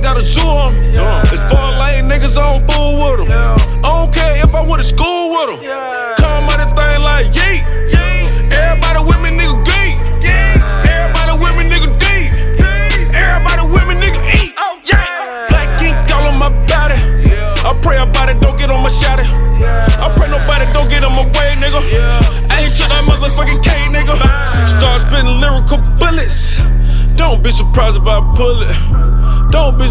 got a zoo on me. It's 4 lane niggas, I don't fool with them. I don't care if I went to school with them. Come out that thing like yeet. Everybody with me, nigga, geek. Everybody with me, nigga, deep. Everybody with me, nigga, eat. Black ink all on my body. I pray about it, don't get on my shotty. I pray nobody don't get on my way, nigga. I ain't trying that motherfucking K, nigga. Start spitting lyrical bullets. Don't be surprised if I pull it. Don't be